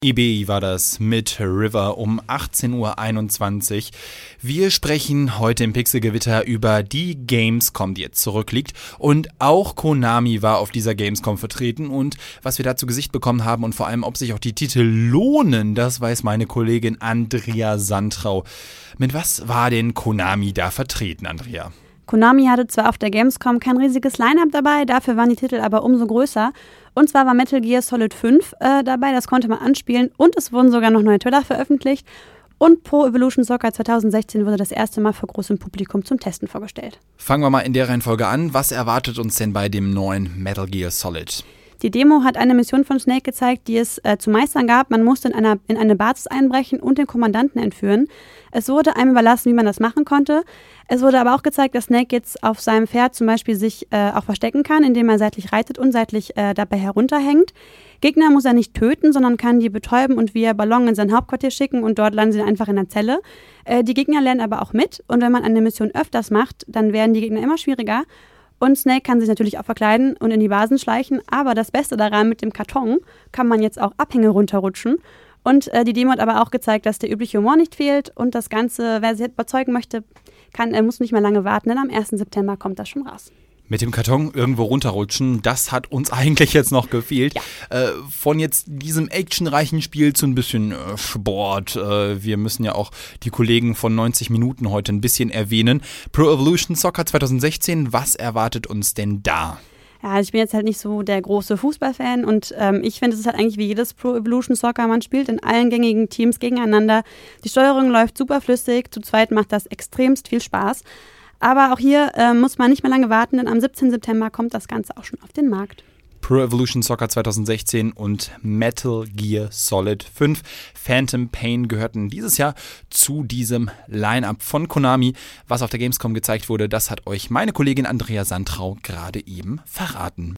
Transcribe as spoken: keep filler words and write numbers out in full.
E B war das mit River um achtzehn Uhr einundzwanzig. Wir sprechen heute im Pixelgewitter über die Gamescom, die jetzt zurückliegt. Und auch Konami war auf dieser Gamescom vertreten. Und was wir da zu Gesicht bekommen haben und vor allem, ob sich auch die Titel lohnen, das weiß meine Kollegin Andrea Santrau. Mit was war denn Konami da vertreten, Andrea? Konami hatte zwar auf der Gamescom kein riesiges Line-Up dabei, dafür waren die Titel aber umso größer. Und zwar war Metal Gear Solid fünf äh, dabei, das konnte man anspielen und es wurden sogar noch neue Trailer veröffentlicht. Und Pro Evolution Soccer zwanzig sechzehn wurde das erste Mal vor großem Publikum zum Testen vorgestellt. Fangen wir mal in der Reihenfolge an. Was erwartet uns denn bei dem neuen Metal Gear Solid? Die Demo hat eine Mission von Snake gezeigt, die es äh, zu meistern gab. Man musste in, einer, in eine Basis einbrechen und den Kommandanten entführen. Es wurde einem überlassen, wie man das machen konnte. Es wurde aber auch gezeigt, dass Snake jetzt auf seinem Pferd zum Beispiel sich äh, auch verstecken kann, indem er seitlich reitet und seitlich äh, dabei herunterhängt. Gegner muss er nicht töten, sondern kann die betäuben und via Ballon in sein Hauptquartier schicken und dort landen sie einfach in der Zelle. Äh, die Gegner lernen aber auch mit und wenn man eine Mission öfters macht, dann werden die Gegner immer schwieriger. Und Snake kann sich natürlich auch verkleiden und in die Basen schleichen, aber das Beste daran, mit dem Karton kann man jetzt auch Abhänge runterrutschen. Und äh, die Demo hat aber auch gezeigt, dass der übliche Humor nicht fehlt und das Ganze, wer sich überzeugen möchte, kann, äh, muss nicht mehr lange warten, denn am ersten September kommt das schon raus. Mit dem Karton irgendwo runterrutschen, das hat uns eigentlich jetzt noch gefehlt. Ja. Äh, von jetzt diesem actionreichen Spiel zu ein bisschen äh, Sport. Äh, wir müssen ja auch die Kollegen von neunzig Minuten heute ein bisschen erwähnen. Pro Evolution Soccer zwanzig sechzehn, was erwartet uns denn da? Ja, also ich bin jetzt halt nicht so der große Fußballfan und ähm, ich finde, es ist halt eigentlich wie jedes Pro Evolution Soccer. Man spielt in allen gängigen Teams gegeneinander. Die Steuerung läuft super flüssig, zu zweit macht das extremst viel Spaß. Aber auch hier äh, muss man nicht mehr lange warten, denn am siebzehnten September kommt das Ganze auch schon auf den Markt. Pro Evolution Soccer zwanzig sechzehn und Metal Gear Solid fünf Phantom Pain gehörten dieses Jahr zu diesem Line-Up von Konami. Was auf der Gamescom gezeigt wurde, das hat euch meine Kollegin Andrea Santrau gerade eben verraten.